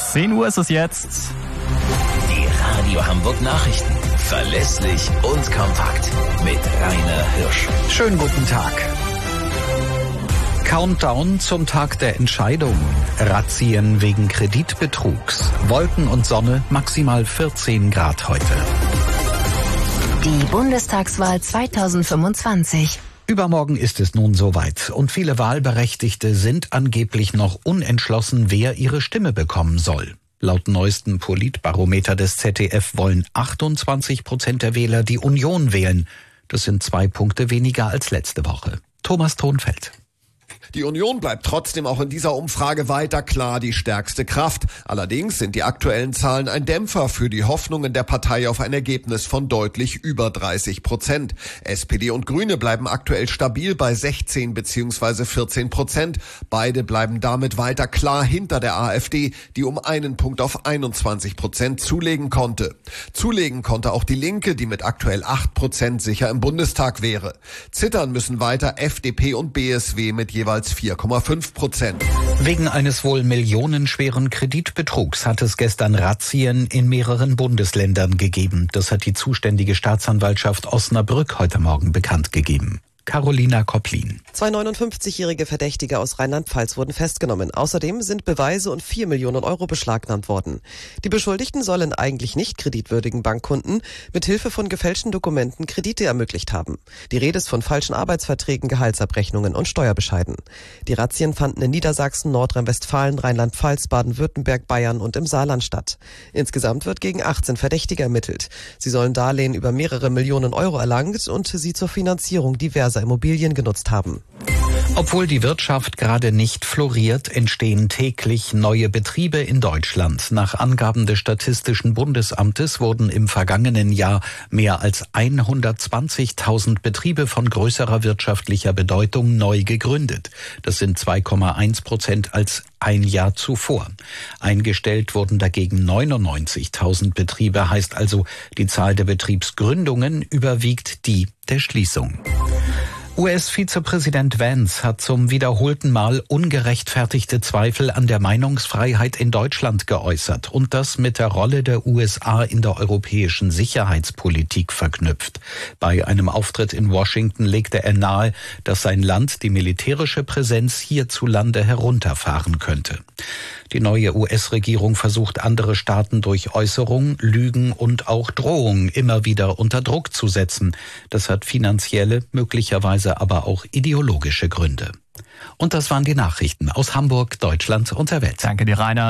10 Uhr ist es jetzt. Die Radio Hamburg Nachrichten. Verlässlich und kompakt. Mit Rainer Hirsch. Schönen guten Tag. Countdown zum Tag der Entscheidung. Razzien wegen Kreditbetrugs. Wolken und Sonne, maximal 14 Grad heute. Die Bundestagswahl 2025. Übermorgen ist es nun soweit und viele Wahlberechtigte sind angeblich noch unentschlossen, wer ihre Stimme bekommen soll. Laut neuesten Politbarometer des ZDF wollen 28% der Wähler die Union wählen. Das sind 2 Punkte weniger als letzte Woche. Thomas Thonfeld. Die Union bleibt trotzdem auch in dieser Umfrage weiter klar die stärkste Kraft. Allerdings sind die aktuellen Zahlen ein Dämpfer für die Hoffnungen der Partei auf ein Ergebnis von deutlich über 30%. SPD und Grüne bleiben aktuell stabil bei 16 bzw. 14%. Beide bleiben damit weiter klar hinter der AfD, die um einen Punkt auf 21% zulegen konnte. Zulegen konnte auch die Linke, die mit aktuell 8% sicher im Bundestag wäre. Zittern müssen weiter FDP und BSW mit jeweils 4,5%. Wegen eines wohl millionenschweren Kreditbetrugs hat es gestern Razzien in mehreren Bundesländern gegeben. Das hat die zuständige Staatsanwaltschaft Osnabrück heute Morgen bekannt gegeben. Carolina Kopplin. 2 59-jährige Verdächtige aus Rheinland-Pfalz wurden festgenommen. Außerdem sind Beweise und 4 Millionen Euro beschlagnahmt worden. Die Beschuldigten sollen eigentlich nicht kreditwürdigen Bankkunden mit Hilfe von gefälschten Dokumenten Kredite ermöglicht haben. Die Rede ist von falschen Arbeitsverträgen, Gehaltsabrechnungen und Steuerbescheiden. Die Razzien fanden in Niedersachsen, Nordrhein-Westfalen, Rheinland-Pfalz, Baden-Württemberg, Bayern und im Saarland statt. Insgesamt wird gegen 18 Verdächtige ermittelt. Sie sollen Darlehen über mehrere Millionen Euro erlangt und sie zur Finanzierung diverser Immobilien genutzt haben. Obwohl die Wirtschaft gerade nicht floriert, entstehen täglich neue Betriebe in Deutschland. Nach Angaben des Statistischen Bundesamtes wurden im vergangenen Jahr mehr als 120.000 Betriebe von größerer wirtschaftlicher Bedeutung neu gegründet. Das sind 2,1% als ein Jahr zuvor. Eingestellt wurden dagegen 99.000 Betriebe, heißt also, die Zahl der Betriebsgründungen überwiegt die der Schließung. US-Vizepräsident Vance hat zum wiederholten Mal ungerechtfertigte Zweifel an der Meinungsfreiheit in Deutschland geäußert und das mit der Rolle der USA in der europäischen Sicherheitspolitik verknüpft. Bei einem Auftritt in Washington legte er nahe, dass sein Land die militärische Präsenz hierzulande herunterfahren könnte. Die neue US-Regierung versucht, andere Staaten durch Äußerungen, Lügen und auch Drohungen immer wieder unter Druck zu setzen. Das hat finanzielle, möglicherweise aber auch ideologische Gründe. Und das waren die Nachrichten aus Hamburg, Deutschland und der Welt. Danke dir, Rainer.